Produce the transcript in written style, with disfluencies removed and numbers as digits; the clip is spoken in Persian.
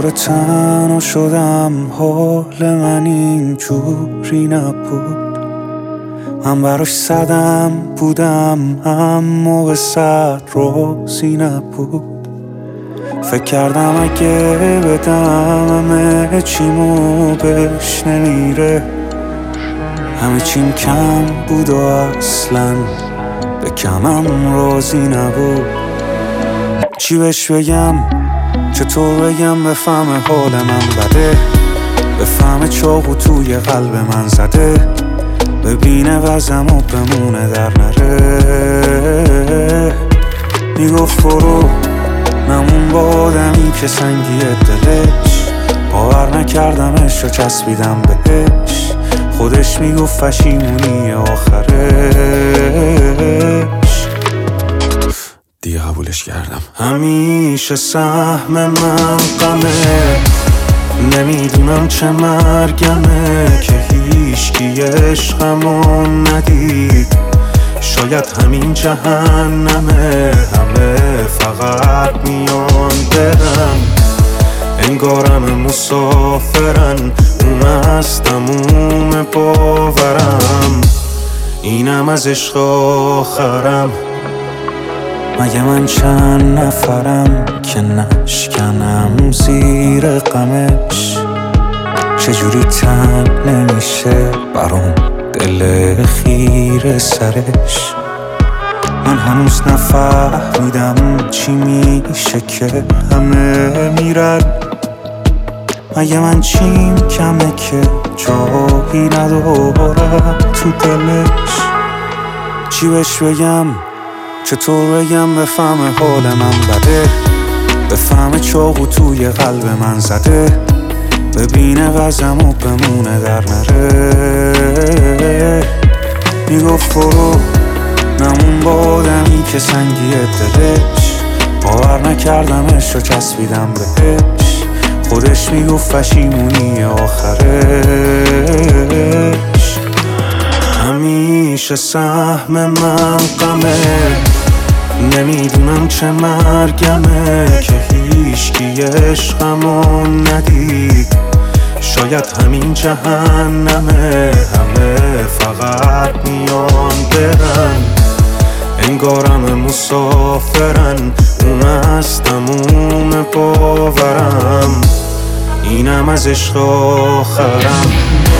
دوباره تنها شدم، حال من اینجوری نبود. من براش صدم بودم اما به صد روزی نبود. فکر کردم اگه بدم همه چیمو بهش نمیره، همه چیم کم بود و اصلا به کمم راضی نبود. چی بهش بگم، چطور بگم بفهمه حال من بده، بفهمه چاقو توی قلب من زده، ببینه وزم و بمونه در نره. میگفت برو نمون با آدمی که سنگیه دلش، باور نکردمش و چسبیدم بهش. خودش میگفت پشیمونی آخرش، دیگه قبولش کردم. همیشه سهم من غمه، نمیدونم چه مرگمه که هیچکی عشقمو ندید. شاید همین جهنمه، همه فقط میان برن، انگارم مسافرن، اون از تموم باورم، اینم از عشق آخرم. مگه من چند نفرم که نشکنم زیر غمش؟ چجوری تنگ نمیشه برام دل خیر سرش؟ من هنوز نفهمیدم چی میشه که همه میرن. مگه من چیم کمه که جایی ندارم تو دلش؟ چی بهش بگم، چطور بگم بفهمه حال من بده، بفهمه چاقو توی قلب من زده، ببینه وزم و بمونه در نره. میگفت برو نمون با آدمی که سنگیه دلش، باور نکردمش و چسبیدم بهش. خودش میگفت پشیمونی آخرش. همیشه سهم من غمه، نمیدونم چه مرگمه که هیچکی عشقمو ندید. شاید همین جهنمه، همه فقط میان برن، انگارم مسافرن، اون از تموم باورم، اینم از عشق آخرم.